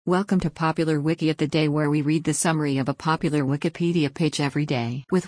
Welcome to Popular Wiki of the Day, where we read the summary of a popular Wikipedia page every day. With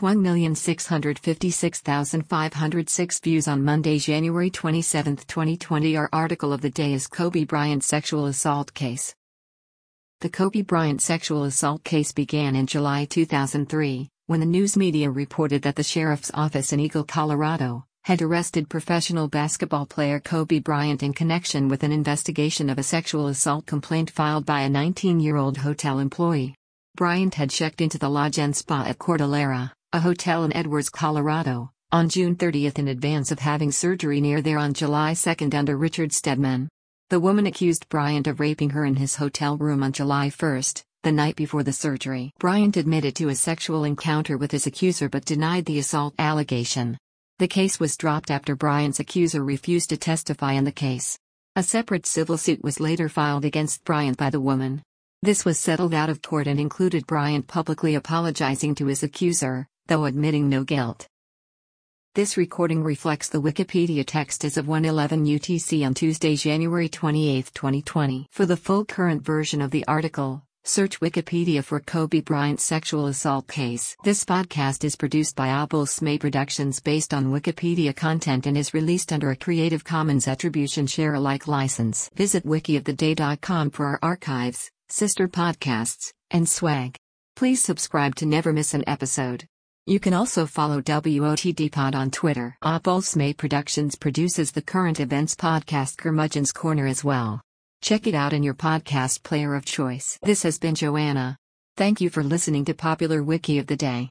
1,656,506 views on Monday, January 27, 2020, our article of the day is Kobe Bryant Sexual Assault Case. The Kobe Bryant sexual assault case began in July 2003, when the news media reported that the sheriff's office in Eagle, Colorado, had arrested professional basketball player Kobe Bryant in connection with an investigation of a sexual assault complaint filed by a 19-year-old hotel employee. Bryant had checked into the Lodge and Spa at Cordillera, a hotel in Edwards, Colorado, on June 30 in advance of having surgery near there on July 2 under Richard Stedman. The woman accused Bryant of raping her in his hotel room on July 1, the night before the surgery. Bryant admitted to a sexual encounter with his accuser but denied the assault allegation. The case was dropped after Bryant's accuser refused to testify in the case. A separate civil suit was later filed against Bryant by the woman. This was settled out of court and included Bryant publicly apologizing to his accuser, though admitting no guilt. This recording reflects the Wikipedia text as of 1:11 UTC on Tuesday, January 28, 2020. For the full current version of the article, search Wikipedia for Kobe Bryant sexual assault case. This podcast is produced by Abel-Smay Productions based on Wikipedia content and is released under a Creative Commons Attribution Share Alike license. Visit wikioftheday.com for our archives, sister podcasts, and swag. Please subscribe to never miss an episode. You can also follow WOTDpod on Twitter. Abel-Smay Productions produces the current events podcast Curmudgeon's Corner as well. Check it out in your podcast player of choice. This has been Joanna. Thank you for listening to Popular Wiki of the Day.